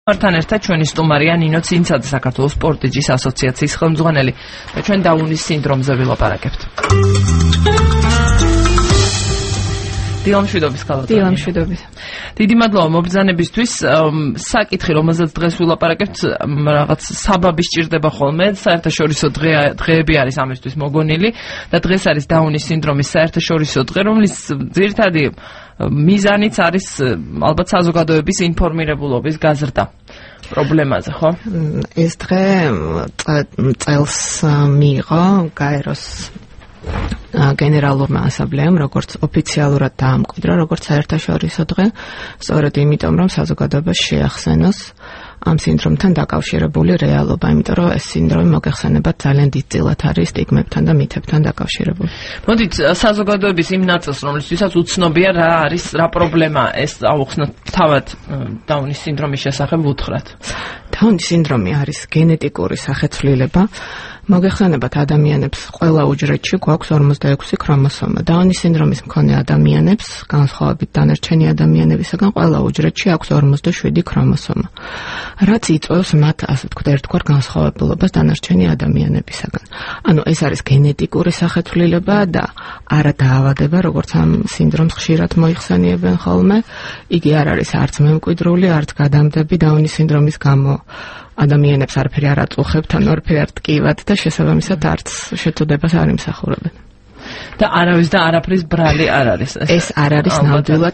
მართან ერთად ჩვენი სტუმარია ნინო ცინცაძე, საქართველოს სპორტიჯის ასოციაციის ხელმძღვანელი და ჩვენ დაუნის სინდრომზე ვილაპარაკებთ. დილამშვიდობის ქალბატონი. დილამშვიდობის. დიდი მადლობა მობრძანებისთვის. საკითხი, რომელზეც დღეს ვილაპარაკებთ, რაღაც საბაბი სჭირდება ხოლმე. საერთაშორისო დღეები არის ამისთვის მოგონილი და დღეს არის დაუნის სინდრომის საერთაშორისო დღე, რომლის ძირითადი მიზანიც არის ალბათ საზოგადოების ინფორმირებულობის გაზრდა პრობლემაზე, ხო? ეს დღე წელს მიიღო გაეროს გენერალურმა ასამბლეამ, როგორც ოფიციალურად დაამკვიდრა, როგორც საერთაშორისო დღე, სწორედ იმიტომ, რომ საზოგადოებას შეახსენოს ამ სინდრომთან დაკავშირებული რეალობა, იმიტომ რომ ეს სინდრომი მოგეხსენებათ ძალიან დიდწილად არის სტიგმებთან და მითებთან დაკავშირებული. მოდით საზოგადოების იმ ნაწილს, რომლისთვისაც უცნობია რა არის, რა პრობლემა ეს აუხსნათ თავად დაუნის სინდრომის შესახებ უთხრათ. დაუნის სინდრომი არის გენეტიკური სახეცვლილება. მოგეხსენებათ ადამიანებს ყველა უჯრედში გვაქვს 46 ქრომოსომა. დაუნის სინდრომის მქონე ადამიანებს, განსხვავებით დანარჩენი ადამიანებისაგან, ყველა უჯრედში აქვს 47 ქრომოსომა. რაც იწვევს მათ, ასე ვთქვათ, ერთგვარ განსხვავებულობას დანარჩენი ადამიანებისაგან. ანუ ეს არის გენეტიკური სახეცვლილება და არა დაავადება, როგორც ამ სინდრომს ხშირად მოიხსენიებენ ხოლმე. იგი არ არის არც მემკვიდრული, არც გადამდები დაუნის სინდრომის გამო. ადამიანებს არაფერი არ აწუხებთ, ან არაფერი არ ტკივათ და შესაბამისად არც შეწოდებას არ იმსახურებენ. და არავის და არაფრის ბრალი არ არის. ეს არ არის ნამდვილად.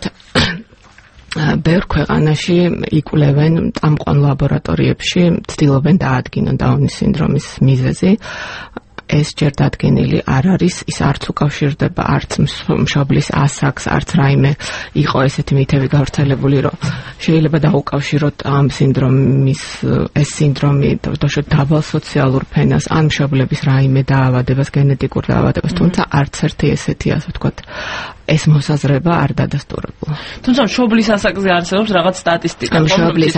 ბევრ ქვეყანაში იკვლევენ წამყვან ლაბორატორიებში, ცდილობენ დაადგინონ დაუნის სინდრომის მიზეზი. ეს ჯერ დადგენილი არ არის, ის არც უკავშირდება არც მშობლის ასაკს, არც რაიმე იყო ესეთი მითები გავრცელებული, რომ შეიძლება დაუკავშიროთ ამ სინდრომის ეს სინდრომი დაბალ სოციალურ ფენას, ან მშობლების რაიმე დაავადებას, გენეტიკურ დაავადებას, თუმცა არც ერთი ესეთი, ასე ვთქვათ, ეს მოსაზრება არ დადასტურებულა. თუმცა მშობლის ასაკზე არსებობს რაღაც სტატისტიკა. მშობლის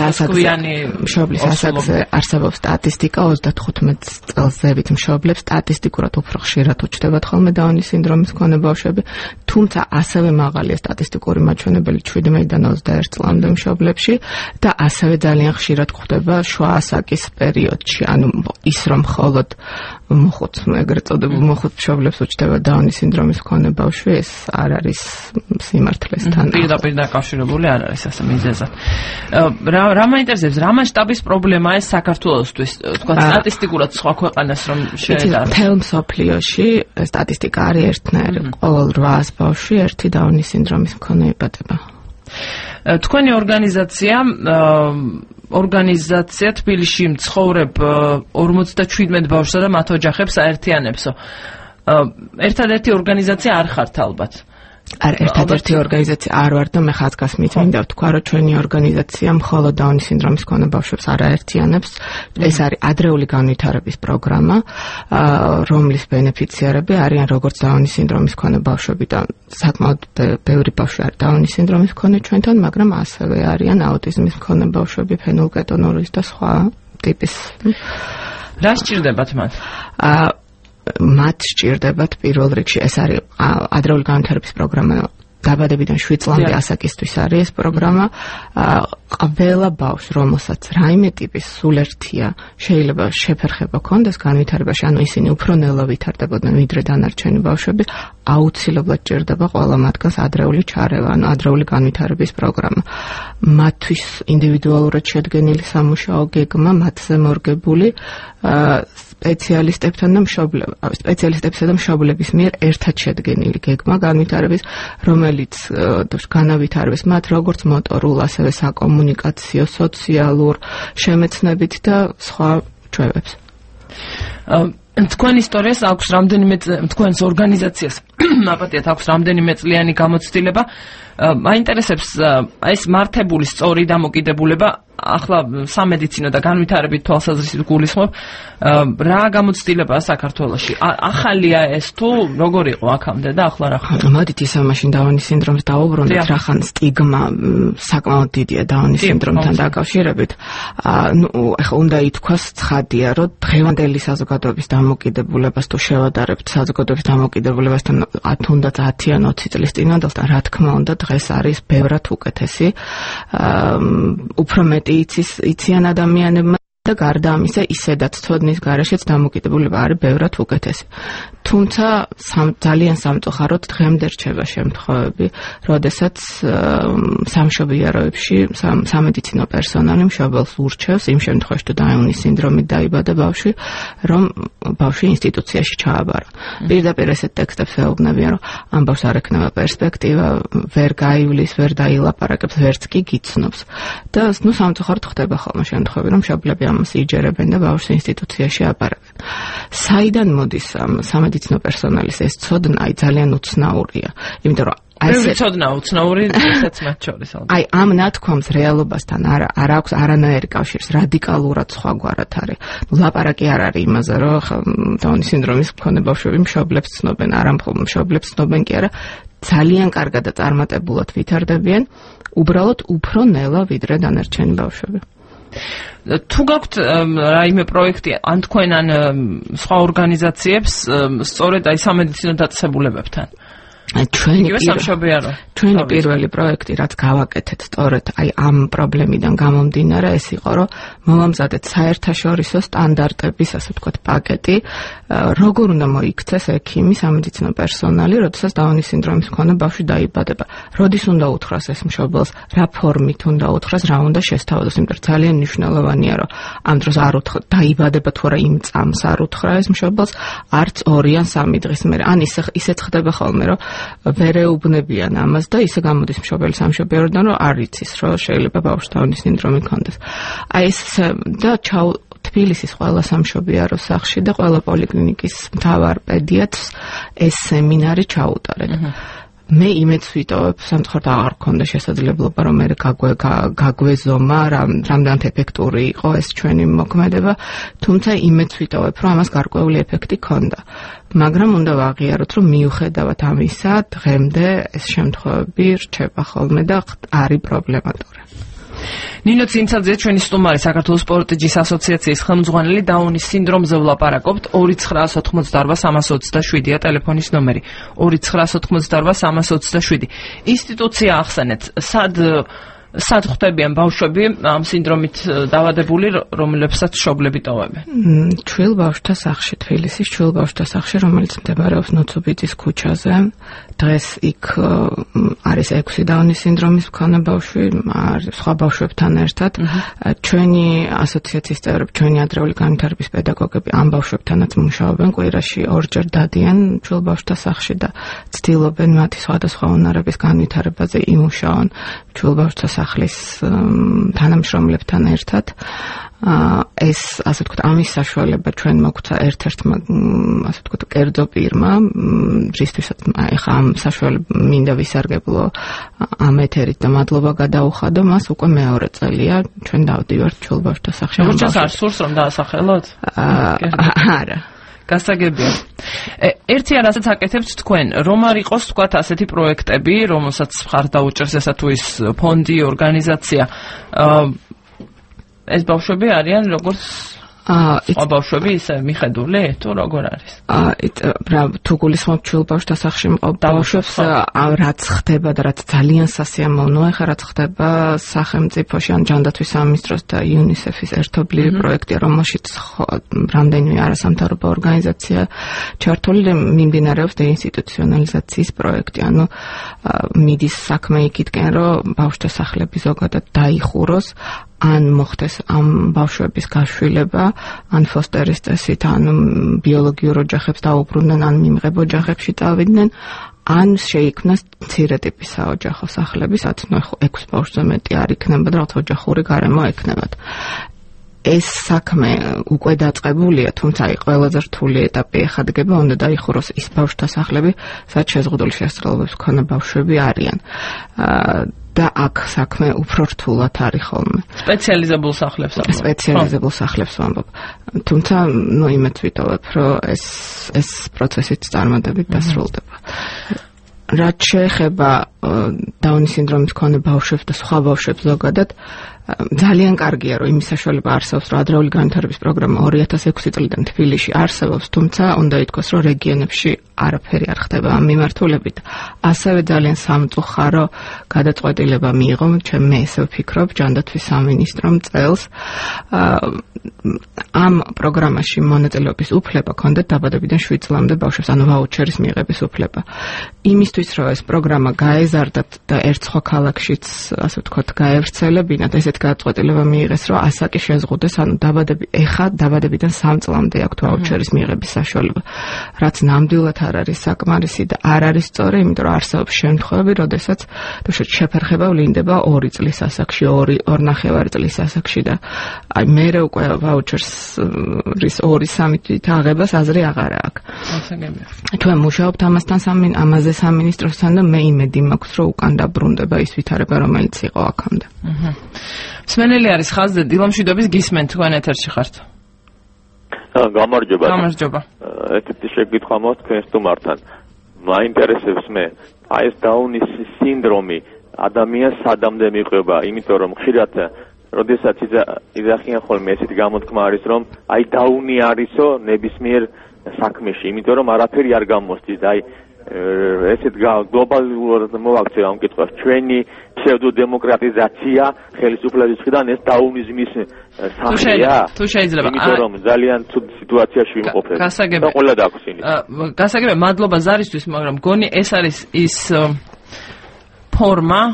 ასაკზე არსებობს სტატისტიკა 35 წელს ზევით მშობლებს სტატისტიკურად უფრო ხშირად უჩნდებათ ხოლმე დაუნის სინდრომის მქონე ბავშვები, თუმცა ასევე მაღალია სტატისტიკური მაჩვენებელი 7-დან 21 წლამდე მშობლებში და ასევე ძალიან ხშირად გვხვდება შუა ასაკის პერიოდში, ანუ ის რომ მხოლოდ მოხუც, ეგრეთ წოდებულ მოხუც მშობლებს უჩნდება დაუნის სინდრომის მქონე ბავშვი, ეს არ არის სიმართლესთან. პირდაპირ დაკავშირებული არ არის ასე მიზეზად. რა მაინტერესებს, რა მასშტაბის პრობლემაა ეს საქართველოსთვის, თქვა სტატისტიკურად სხვა ქვეყანას რომ შეედაროთ. მთელ მსოფლიოში სტატისტიკა არის ერთნაირი, ყოველ 800 ბავშვი ერთი დაუნის სინდრომის მქონე იბადება. თქვენი ორგანიზაცია თბილისში მცხოვრებ 57 ბავშვსა და მათ ოჯახებს აერთიანებსო. ერთადერთი ორგანიზაცია არ ხართ ალბათ. ერთადერთი ორგანიზაცია არ ვარ და მე ხაზგასმით მინდა ვთქვა, რომ ჩვენი ორგანიზაცია მხოლოდ დაუნის სინდრომის მქონე ბავშვებს არ აერთიანებს. ეს არის ადრეული განვითარების პროგრამა, რომლის ბენეფიციარები არიან როგორც დაუნის სინდრომის მქონე ბავშვები და საკმაოდ ბევრი ბავშვი არის დაუნის სინდრომის მქონე ჩვენთან, მაგრამ ასევე არიან აუტიზმის მქონე ბავშვები, ფენილკეტონურის და სხვა ტიპის. რა სჭირდებათ მათ? მათ სჭირდებათ პირველ რიგში, ეს არის ადრეული განვითარების პროგრამა, დაბადებიდან 7 წლამდე ასაკისთვის არის ეს პროგრამა. ყველა ბავშვს, რომელსაც რაიმე ტიპის სულერთია, შეიძლება შეფერხება ქონდეს განვითარებაში, ანუ ისინი უფრო ნელა ვითარდებოდნენ ვიდრე დანარჩენი ბავშვები, აუცილებლად სჭირდება ყველა მათგანს ადრეული ჩარევა, ანუ ადრეული განვითარების პროგრამა. მათთვის ინდივიდუალურად შედგენილი სამუშაო გეგმა, მათზე მორგებული სპეციალისტებსა და მშობლების მიერ ერთად შედგენილი გეგმა განვითარების, რომელიც განავითარებს მათ როგორც მოტორულ, ასევე საკომუნიკაციო, სოციალურ შემეცნებით და სხვა ჩვევებს. თქვენ ისტორიას აქვს რამდენიმე თქვენს ორგანიზაციას აპატიათ აქვს რამდენიმე წლიანი გამოცდილება. მაინტერესებს ეს მართებული სწორი დამოკიდებულება ახლა სამედიცინო და განვითარებით თვალსაზრისით გულისხმობ, რა გამოცდილებაა საქართველოში? ახალია ეს თუ როგორ იყო აქამდე და ახლა რა ხდება? მოდით ისევ მაშინ დაუნის სინდრომს დავუბრუნდეთ, რახან სტიგმა საკმაოდ დიდია დაუნის სინდრომთან დაკავშირებით. ახლა უნდა ითქვას ცხადია, რომ დღევანდელი საზოგადოების დამოკიდებულებას თუ შევადარებთ საზოგადოების დამოკიდებულებასთან თუნდაც 10 ან 20 წლის წინანდელთან, რა თქმა უნდა დღეს არის ბევრად უკეთესი. უფრო მეტი ფაქტი იციან ადამიანებმა და გარდა ამისა ისედაც ცოდნის გარეშეც დამოკიდებულება არის ბევრად უკეთესი. თუმცა ძალიან სამწუხაროდ დღემდე რჩება შემთხვევები, როდესაც სამშობიაროებში სამედიცინო პერსონალი მშობელს ურჩევს იმ შემთხვევაში, თუ დაუნის სინდრომით დაიბადა ბავშვი, რომ ბავშვი ინსტიტუციაში ჩააბარა. პირდაპირ ესეთ ტექსტებს ეუბნებიან, რომ ამ ბავშვს არ ექნება პერსპექტივა, ვერ გაივლის, ვერ დაილაპარაკებს, ვერც კი გიცნობს. და სამწუხაროდ ხდება ხოლმე შემთხვევები, რომ მშობლები ამას იჯერებენ და ბავშვს ინსტიტუციაში აბარებენ. საიდან მოდის სამედიცინო პერსონალის ეს ცოდნა ძალიან უცნაურია, იმიტომ რომ ეს ცოდნა უცნაური ესაც მათ შორის. აი ამ ნათქვამს რეალობასთან არ აქვს არანაირი კავშირს, რადიკალურად სხვაგვარად არის. ლაპარაკი არ არის იმაზე, რომ დაუნის სინდრომის მქონე ბავშვები მშობლებს ცნობენ, არა მხოლოდ მშობლებს ცნობენ კი არა, ძალიან კარგად და წარმატებულად ვითარდებიან, უბრალოდ უფრო ნელა ვიდრე დანარჩენი ბავშვები. თუ გაქვთ რაიმე პროექტი ან თქვენ ან სხვა ორგანიზაციებს სწორედ აი სამედიცინო დაწესებულებებთან ჩვენი პირველი პროექტი რაც გავაკეთეთ სწორედ აი ამ პრობლემიდან გამომდინარე ეს იყო რომ მოვამზადეთ საერთაშორისო სტანდარტების ასე ვთქვათ პაკეტი როგორ უნდა მოიქცეს ექიმი სამედიცინო პერსონალი როდესაც დაუნის სინდრომის მქონე ბავშვი დაიბადება როდის უნდა უთხრას ეს მშობელს რა ფორმით უნდა უთხრას რა უნდა შესთავაზოს იმიტომ რომ ძალიან მნიშვნელოვანია რომ ამ დროს არ უთხრა დაიბადება თუ არა იმ წამს არ უთხრა ეს მშობელს არც 2 ან 3 დღის მერე ან ისეც ხდება ხოლმე რომ ვერ ეუბნებიან ამას და ისე გამოდის მშობელი სამშობიაროდან რომ არ იცის რომ შეიძლება ბავშვს დაუნის სინდრომი ჰქონდეს. აი ეს და თბილისის ყველა სამშობიარო სახლში და ყველა პოლიკლინიკის მთავარ პედიატრს ეს სემინარი ჩაუტარეთ. მე იმედს ვიტოვებ, სამწუხაროდ აღარ მქონდა შესაძლებლობა რომ მე გაგვეზომა რამდენად ეფექტური იყო ეს ჩვენი მოქმედება, თუმცა იმედს ვიტოვებ, რომ ამას გარკვეული ეფექტი ჰქონდა. მაგრამ უნდა ვაღიაროთ, რომ მიუხედავად ამისა, დღემდე ეს შემთხვევები რჩება ხოლმე და არის პრობლემატური. ნინო ცინცაძე ჩვენი სტუმარი საქართველოს სპორტიჯის ასოციაციის ხელმძღვანელი დაუნის სინდრომზე ვლაპარაკობთ 2988-327-ია ტელეფონის ნომერი 2988-327 ინსტიტუცია ახსენეთ სად ხვდებიან ბავშვები ამ სინდრომით დაავადებული რომლებსაც მშობლები ტოვებენ ჩვილ ბავშვთა სახლში თბილისის ჩვილ ბავშვთა სახლში რომელიც მდებარეობს ნოცობიძის ქუჩაზე დღეს იქ არის 6 დაუნის სინდრომის მქონე ბავშვი სხვა ბავშვებთან ერთად ჩვენი ასოციაციის წევრები ჩვენი ადრეული განვითარების პედაგოგები ამ ბავშვებთანაც მუშაობენ კვირაში 2 ჯერ დადიან ჩვილ ბავშვთა სახლში და ცდილობენ მათი სხვადასხვა უნარების განვითარებაზე იმუშაონ ჩვილ ბავშვთა სახლის თანამშრომლებთან ერთად ეს ასე ვთქვათ ამის საშუალება ჩვენ მოგვცა ერთ-ერთმა ასე ვთქვათ კერძო პირმა რისთვისაც ეხა ამ საშუალება მინდა ვისარგებლო ამ ეთერით და მადლობა გადაუხადო მას უკვე მეორე წელია ჩვენ დავდივართ ჩვილ ბავშვთა სახლში როცა არ სურს რომ დაასახელოთ არა გასაგებია. ერთი არასაც აკეთებთ თქვენ, რომ არ იყოს თქვათ ასეთი პროექტები, რომელსაც ხარ დაუჭერს ესა თუ ის ფონდი, ორგანიზაცია. ეს ბავშვები არიან როგორც სხვა ბავშვები ისე მიხედული თუ როგორ არის? თუ გულისხმობ ჩვილ ბავშვთა სახლში მყოფ ბავშვებს რაც ხდება და რაც ძალიან სასიამოვნოა, ხა რაც ხდება სახელმწიფოში ან ჯანდაცვის სამინისტროს და UNICEF-ის ერთობლივი პროექტია, რომელშიც რამდენიმე არასამთავრობო ორგანიზაცია ჩართული და მიმდინარეობს დეინსტიტუციონალიზაციის პროექტი. ანუ მიდის საქმე იქითკენ, რომ ბავშვთა სახლები ზოგადად დაიხუროს ან მოხდეს ამ ბავშვების გაშვილება, ან ფოსტერის წესით, ან ბიოლოგიურ ოჯახებს დაუბრუნდნენ, ან მიმღებ ოჯახებში წავიდნენ, ან შეიქმნას მცირე ტიპის საოჯახო სახლები, სადაც 6 ბავშვზე მეტი არ იქნება და რაღაც ოჯახური გარემო ექნებათ. ეს საქმე უკვე დაწყებულია, თუმცა ყველაზე რთული ეტაპი ეხადგება, უნდა დაიხუროს ის ბავშვთა სახლები, სადაც შეზღუდული შესაძლებლობების მქონე ბავშვები არიან. და აქ საქმე უფრო რთულად არის ხოლმე. სპეციალიზებულ სახლებს ვამბობ. თუმცა, იმედს ვიტოვებ, რომ ეს პროცესიც წარმატებით დასრულდება. რაც შეეხება დაუნის სინდრომის მქონე ბავშვებს და სხვა ბავშვებს ზოგადად ძალიან კარგია, რომ იმის საშუალება არსებობს, რომ ადრეული განვითარების პროგრამა 2006 წლიდან თბილისში არსებობს, თუმცა უნდა ითქვას, რომ რეგიონებში არაფერი არ ხდება ამ მიმართულებით. ასევე ძალიან სამწუხარო გადაწყვეტილება მიიღო, მე ესე ვფიქრობ, ჯანდაცვის სამინისტრომ წელს ამ პროგრამაში მონაწილეობის უფლება ჰქონდათ დაბადებიდან 7 წლამდე ბავშვებს, ანუ ვაუჩერის მიღების უფლება. იმისთვის, რომ ეს პროგრამა გაეზარდათ და ერთ სხვა ქალაქშიც, ასე ვთქვათ, გაევრცელებინათ, ესეთ გადაწყვეტილება მიიღეს, რომ ასაკი შეზღუდეს, ანუ დაბადებიდან 3 წლამდე აქვთ ვაუჩერის მიღების საშუალება, რაც ნამდვილად არ არის საკმარისი და არ არის სწორი, იმიტომ რომ არსებობს შემთხვევები, როდესაც შეფერხება ვლინდება 2 წლის ასაკში, 2.5 წლის ასაკში და აი მერე უკვე ვაუჩერს 2-3 თაღებას აზრი აღარ აქვს. ჩვენ მუშაობთ ამაზე სამინისტროსთან და მე იმედი მაქვს, რომ უკან დაბრუნდება ის ვითარება, რომელიც იყო აქამდე. მსმენელი არის ხაზზე, დილამშვიდობის გისმენთ, თქვენ ეთერში ხართ. გამარჯობა. გამარჯობა. Ესეთი შეკითხვა მოხდა თქვენ სტუმართან. მაინტერესებს მე, აი ეს დაუნის სინდრომი ადამიანს სადამდე მიყვება, იმიტომ რომ ხშირად როდესაც იძახიან ხოლმე ესეთი გამოთქმა არის, რომ აი დაუნი არისო ნებისმიერ საქმეში, იმიტომ რომ არაფერი არ გამოსდის და აი ესეთ გლობალურად მოვაქცევ ამ კითხვას. ჩვენი ფსევდოდემოკრატიზაცია ხელისუფლების მხრიდან ეს დაუნიზმის სახეა? თუ შეიძლება. იმიტომ რომ ძალიან ცუდ სიტუაციაში ვიმყოფებით. გასაგები. და ყველა დაგხვსინით. გასაგები, მადლობა ზარისთვის, მაგრამ გონი ეს არის ის ფორმა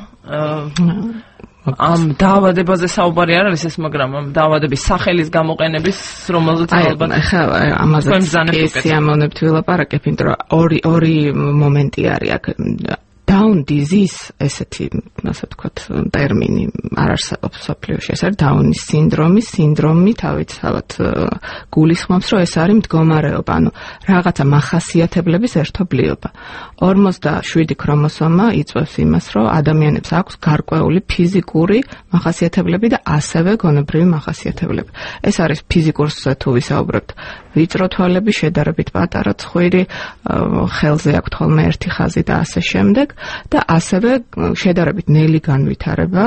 ამ დაავადებაზე საუბარი არ არის ეს, მაგრამ ამ დაავადების სახელის გამოყენების, რომელზეც ალბათ ამაზე სიამოვნებთ ვილაპარაკებ, იმიტომ რომ ორი მომენტი არის აქ. Down disease, ესეთი, ასე ვთქვათ, ტერმინი არ არსებობს სოფლიოში. ეს არის დაუნის სინდრომი, თავისთავად გულისხმობს, რომ ეს არის მდგომარეობა, ანუ რაღაცა მახასიათებლების ერთობლიობა. 47 ქრომოსომა იწვევს იმას, რომ ადამიანებს აქვს გარკვეული ფიზიკური მახასიათებლები და ასევე გონებრივი მახასიათებლები. ეს არის ფიზიკურზე თუ ვისაუბრებთ, ვიწრო თვალები, შედარებით პატარა ცხვირი, ხელზე აქვთ ხოლმე ერთი ხაზი და ასე შემდეგ. და ასევე შედარებით ნელი განვითარება,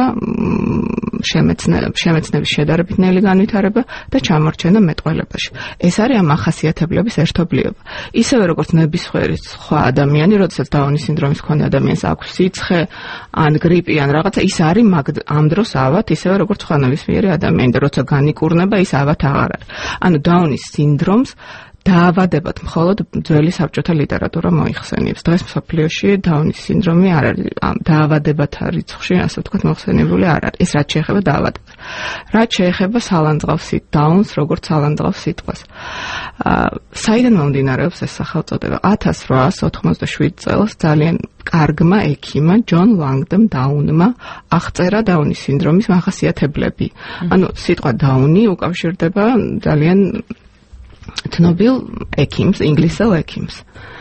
შემეცნების შედარებით ნელი განვითარება და ჩამორჩენა მეტყველებაში. ეს არის ამ ახასიათებლების ერთობლიობა. ისევე როგორც ნებისმიერი სხვა ადამიანი, როდესაც დაუნის სინდრომის მქონე ადამიანს აქვს სიცხე, ან გრიპი, ან რაღაცა, ის არის ამ დროს ავად, ისევე როგორც სხვა ნებისმიერი ადამიანი და როცა განიკურნება, ის ავად აღარ არის. ანუ დაუნის სინდრომს დაავადებად მხოლოდ ძველი საბჭოთა ლიტერატურა მოიხსენიებს. დღეს მსოფლიოში დაუნის სინდრომი არ არის დაავადებათა რიცხვში, ასე ვთქვათ, მოხსენიებული არ არის. ეს რაც შეეხება დაავადებას. რაც შეეხება სალანძღავს დაუნს, როგორც სალანძღავს სიტყვას. საიდან მომდინარეობს ეს სახელწოდება? 1887 წელს ძალიან კარგმა ექიმმა ჯონ ლანგდომ დაუნმა აღწერა დაუნის სინდრომის მახასიათებლები. ანუ სიტყვა დაუნი უკავშირდება ძალიან ცნობილ ექიმს, ინგლისელ ექიმს.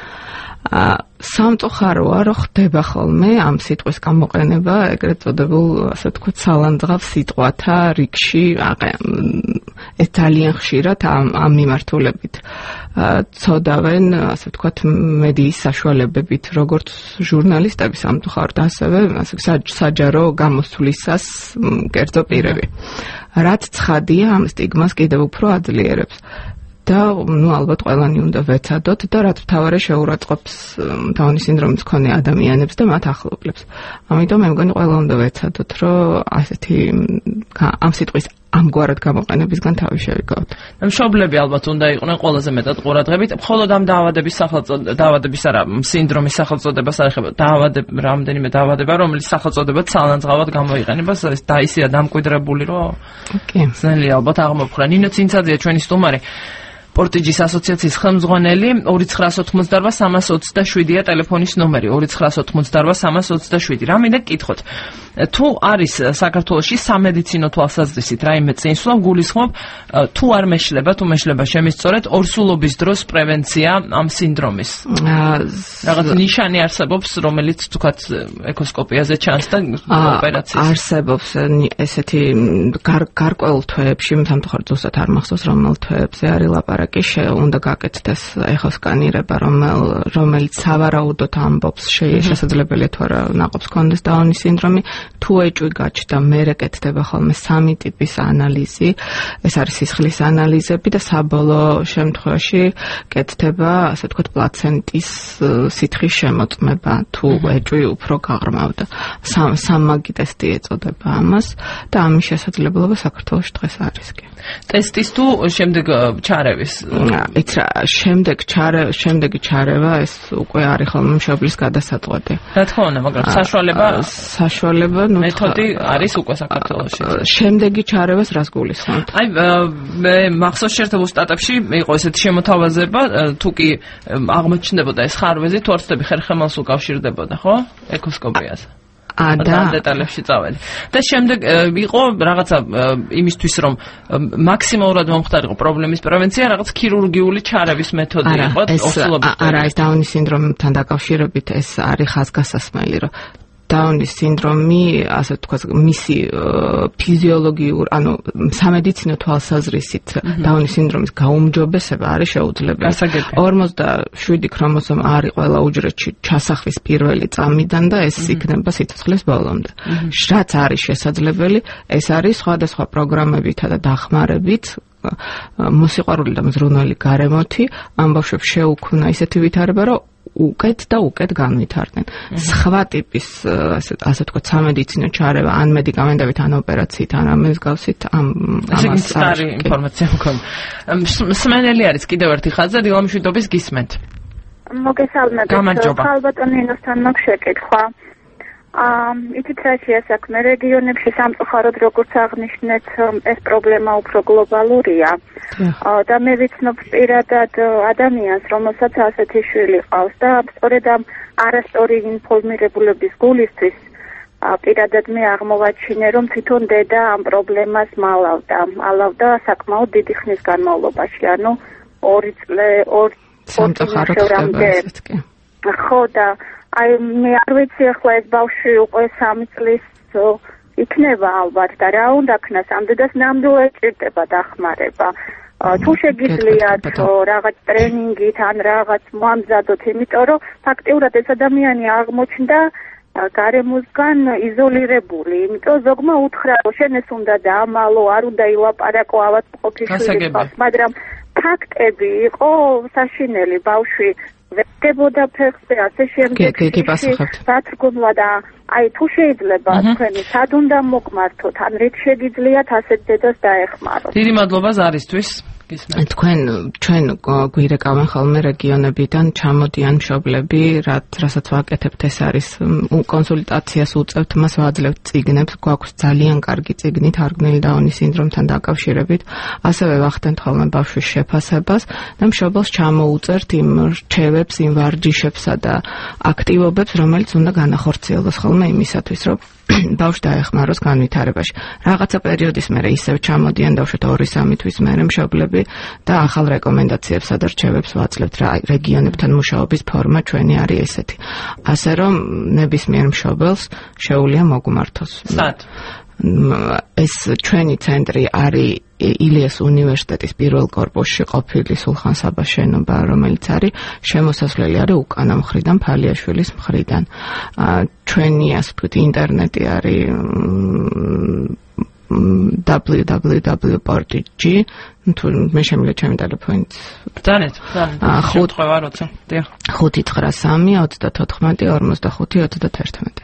სამწუხაროა, რომ ხდება ხოლმე ამ სიტყვის გამოყენება ეგრეთ წოდებულ, ასე ვთქვათ, სალანძღავ სიტყვათა რიგში, ეს ძალიან ხშირად ამ მიმართულებით ცოდავენ, ასე ვთქვათ, მედიის საშუალებებით, როგორც ჟურნალისტები სამწუხაროდ, ასევე საჯარო გამოსვლისას კერძო პირები. რაც ცხადია, ამ სტიგმას კიდევ უფრო აძლიერებს. და ალბათ ყველანი უნდა ვეცადოთ და რაც მთავარი შეურაცხყოფს დაუნის სინდრომის მქონე ადამიანებს და მათ ახლობლებს. ამიტომ მე მგონი ყველა უნდა ვეცადოთ, რომ ასეთი ამ სიტყვის ამგვარად გამოყენებისგან თავი შევიკავოთ. მშობლები ალბათ უნდა იყვნენ ყველაზე მეტად ყურადღებით, მხოლოდ ამ დაავადების არა, სინდრომის სახელწოდებას არ ეხება, რამდენიმე დაავადება, რომელიც სახელწოდებად სალანძღავად გამოიყენება, ეს დაისია დამკვიდრებული, რომ ძნელი ალბათ აღმოფხვრა. ნინო ცინცაძეა ჩვენი სტუმარი. პორტიჯის ასოციაციის ხელმძღვანელი. 2988327-ია ტელეფონის ნომერი, 2988327. რა მინდა გკითხოთ, თუ არის საქართველოში სამედიცინო თვალსაზრისით რაიმე წინსვლა, გულისხმობ, თუ არ მეშლება, თუ მეშლება შემისწორეთ ორსულობის დროს პრევენცია ამ სინდრომის. რაღაც ნიშანი არსებობს, რომელიც თქვათ ეკოსკოპიაზე ჩანს და ოპერაციის. არსებობს ესეთი გარკვეულ თვეებში, სამწუხაროდ ზუსტად არ მახსოვს რომელ თვეებზე არის ლაპარაკი. კი უნდა გაკეთდეს ეხო სკანირება, რომელიც სავარაუდოდ ამბობს შესაძლებელია თუ არა ნაყოფს ჰქონდეს დაუნის სინდრომი, თუ ეჭვი გაჩნდა, მერე კეთდება ხოლმე 3 ტიპის ანალიზი, ეს არის სისხლის ანალიზები და საბოლოო შემთხვევაში კეთდება, ასე ვთქვათ, პლაცენტის სითხის შემოწმება, თუ ეჭვი უფრო გაღრმავდა. სამმაგი ტესტი ეწოდება ამას და ამის შესაძლებლობა საქართველოში დღეს არის კი. ტესტის თუ შემდეგ ჩარევის? იც რა, შემდეგი ჩარევა ეს უკვე არის ხოლმე მშობლის გადასაწყვეტი. რა თქმა უნდა, მაგრამ საშუალება მეთოდი არის უკვე საქართველოში. შემდეგი ჩარევას რას გულისხმობთ? აი მე მახსოვს შეერთებულ შტატებში იყო ესეთი შემოთავაზება, თუ კი აღმოჩნდებოდა ეს ხარვეზი, თუ არცდები ხერხემალს უკავშირდებოდა, ხო? ეკოსკოპიას. და დეტალებში წავედი. და შემდეგ იყო რაღაცა იმისთვის რომ მაქსიმალურად მომხდარიყო პრობლემის პრევენცია, რაღაც ქირურგიული ჩარევის მეთოდი იყო ოსლობის. არა, ეს დაუნის სინდრომთან დაკავშირებით ეს არის ხაზგასასმელი, რომ დაუნის სინდრომი, ასე ვთქვათ, მისი ფიზიოლოგიურ, ანუ სამედიცინო თვალსაზრისით დაუნის სინდრომის გაუმჯობესება არის შეუძლებელი. 47 ქრომოსომა არის ყველა უჯრედში ჩასახვის პირველი წამიდან და ეს იქნება სიცოცხლის ბოლომდე. რაც არის შესაძლებელი, ეს არის სხვადასხვა პროგრამებითა და დახმარებით მოსიყვარული და მზრუნველი გარემოთი ამ ბავშვებს შეუქმნა ისეთი ვითარება, რომ უკეთ და უკეთ განვითარდნენ. სხვა ტიპის ასე ვთქვათ სამედიცინო ჩარევა, ან მედიკამენტებით, ან ოპერაციით, ან ამასგავსით ამას არის ინფორმაცია მქონდა. მსმენელი არის კიდევ ერთი ხაზი, დილა მშვიდობის გისმენთ. მოგესალმებით. ხალბატონ ინოსთან მაქვს შეკითხვა. იცით რა შეასაქმე რეგიონებში სამწუხაროდ როგორც აღნიშნეთ ეს პრობლემა უფრო გლობალურია და მე ვიცნობ პირადად ადამიანს რომელსაც ასეთი შვილი ყავს და სწორედ ამ არასწორი ინფორმირებულების გულისთვის პირადად მე აღმოვაჩინე რომ თვითონ დედა ამ პრობლემას მალავდა საკმაოდ დიდი ხნის განმავლობაში ანუ 2 წლამდე ხო და აი მე არ ვიცი ახლა ეს ბავშვი უკვე 3 წლის იქნება ალბათ და რა უნდა ქნას ამდენს ნამდვილად ჭირდება დახმარება თუ შეგიძლიათ რაღაც ტრენინგით ან რაღაც მოამზადოთ იმიტომ რომ ფაქტიურად ეს ადამიანი აღმოჩნდა გარემოსგან იზოლირებული იმიტომ ზოგმა უთხრა რომ შენ ეს უნდა დაამალო არ უნდა ილაპარაკო ავადმყოფი მაგრამ ფაქტები იყო საშინელი ბავშვი ვედებოდა ფეხზე ასე შემდეგ სათრგუნვა და აი თუ შეიძლება თქვენი სად უნდა მოგმართოთ ან რით შეგიძლიათ ასეთ დედას დაეხმაროთ დიდი მადლობა ზარისთვის ჩვენ გვირეკავენ ხოლმე რეგიონებიდან ჩამოდიან მშობლები რასაც ვაკეთებთ ეს არის კონსულტაციას უწევთ მას ვაძლევთ წიგნებს გვაქვს ძალიან კარგი წიგნი თარგმნილი დაუნის სინდრომთან დაკავშირებით ასევე ვახდენთ ხოლმე ბავშვის შეფასებას და მშობელს ჩამოუწერთ იმ რჩევებს იმ ვარჯიშებსა და აქტივობებს რომელიც უნდა განახორციელოს ხოლმე იმისათვის რომ ბავშვი დაეხმაროს განვითარებაში. რაღაცა პერიოდის მერე ისევ ჩამოდიან დაუშვათ 2-3 თვის მერე მშობლები და ახალ რეკომენდაციებსა და რჩევებს ვაძლევთ რა რეგიონებთან მუშაობის ფორმა ჩვენი არის ესეთი. ასე რომ ნებისმიერ მშობელს შეუძლია მოგმართოს. სად? ეს ჩვენი ცენტრი არის ილიას უნივერსიტეტის პირველ კორპუსში ყოფილი სულხან-საბას შენობა, რომელიც არის შემოსასვლელი არის უკანა მხრიდან ფალიაშვილის მხრიდან. ჩვენი ასე ვთქვით ინტერნეტი არის www.portig თუ მე შემიძლია ჩემი ტელეფონით. ბრძანეთ. 593-34-55-31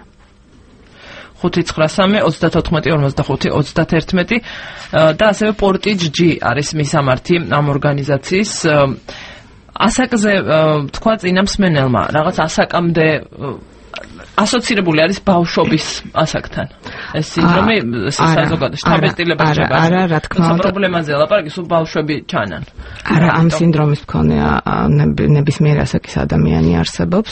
593-34-55-31 და ასევე Portig არის მისამართი ამ ორგანიზაციის ასაკზე თქვა წინა მსმენელმა რაღაც ასაკამდე ასოცირებული არის ბავშვობის ასაკთან ეს სინდრომი საზოგადო შთაბეჭდილებაში არა რა თქმა უნდა პრობლემაზე ლაპარაკი სულ ბავშვები ჩანან არა ამ სინდრომის მქონე ნებისმიერ ასაკის ადამიანი არსებობს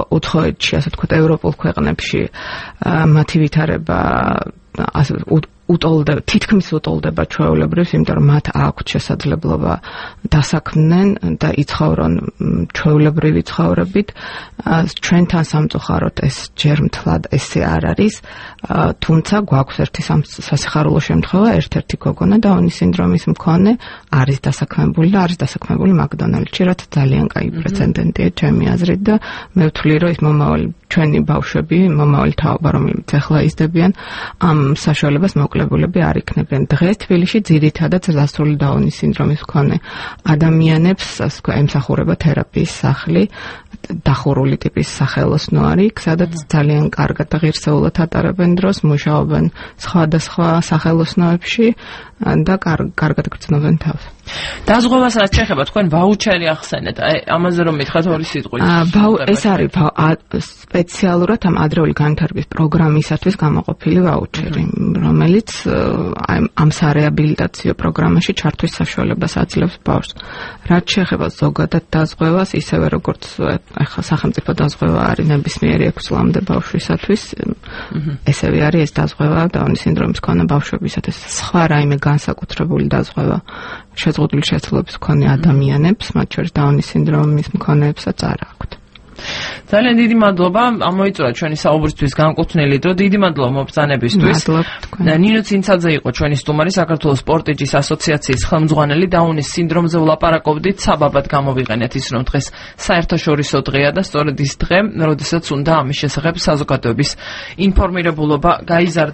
უცხოეთში ასე ვთქვათ ევროპულ ქვეყნებში მათი ვითარება ასე თითქმის უტოლდება ჩვეულებრივს, იმიტომ რომ მათ აქვთ შესაძლებლობა დასაქმდნენ და იცხოვრონ ჩვეულებრივი ცხოვრებით. ჩვენთან სამწუხაროდ ეს ჯერ მთლად ესე არ არის, თუმცა გვაქვს ერთი სასიხარულო შემთხვევა, ერთ-ერთი გოგონა დაუნის სინდრომის მქონე არის დასაქმებული და არის დასაქმებული მაკდონალდში, რაც ძალიან კაი პრეცედენტია ჩემი აზრით და მე ვთვლი, რომ ეს მომავალი ჩვენი ბავშვები, მომავალი თაობა, რომელიც ახლა იზრდებიან, ამ საშუალებას მოკლებულები არ იქნებიან. დღეს თბილისში ძირითადად ზრდასრული დაუნის სინდრომის მქონე ადამიანებს ემსახურება თერაპიის სახლი, დახურული ტიპის სახელოსნო არის, სადაც ძალიან კარგად და ღირსეულად ატარებენ დროს, მუშაობენ სხვადასხვა სახელოსნოებში და კარგად გრძნობენ თავს. დაზღვევას რაც შეეხება, თქვენ ვაუჩერი ახსენეთ. ამაზე რომ მითხრათ ორი სიტყვით. ეს არის სპეციალურად ამ ადრეული განვითარების პროგრამისათვის გამოყოფილი ვაუჩერი, რომელიც ამ სარეაბილიტაციო პროგრამაში ჩართვის საშუალებას აძლევს ბავშვს. რაც შეეხება ზოგადად დაზღვევას, ისევე როგორც ახლა სახელმწიფო დაზღვევა არის ნებისმიერი 6 წლამდე ბავშვისათვის, ესევე არის ეს დაზღვევა დაუნის სინდრომის მქონე ბავშვებისათვის. სხვა რაიმე განსაკუთრებული დაზღვევა შეზღუდული შესაძლებლობის მქონე ადამიანებს, მათ შორის დაუნის სინდრომის მქონეებსაც არ აქვთ. ძალიან დიდი მადლობა, ამოიწურა ჩვენი საუბრისთვის განკუთვნილი დრო. დიდი მადლობა მობრძანებისთვის. ნინო ცინცაძე იყო ჩვენი სტუმარი, საქართველოს სპორტიჯის ასოციაციის ხელმძღვანელი. დაუნის სინდრომზე ვლაპარაკობდით, საბაბად გამოვიყენეთ ის, რომ დღეს საერთაშორისო დღეა და სწორედ ის დღე, როდესაც უნდა ამის შესახებ საზოგადოების ინფორმირებულობა გაიზარდა.